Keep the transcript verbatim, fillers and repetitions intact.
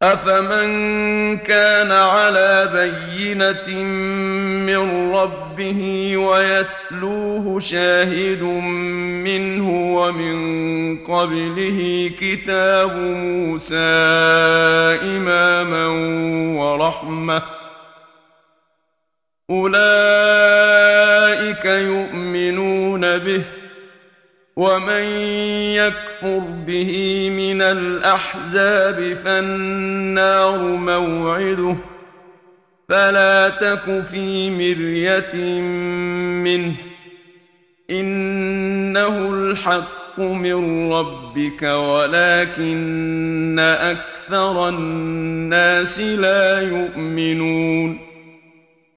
أفمن كان على بينة من ربه ويتلوه شاهد منه ومن قبله كتاب موسى إماما ورحمة أولئك يؤمنون به ومن يكفر به من الأحزاب فالنار موعده فلا تك في مرية منه إنه الحق من ربك ولكن أكثر الناس لا يؤمنون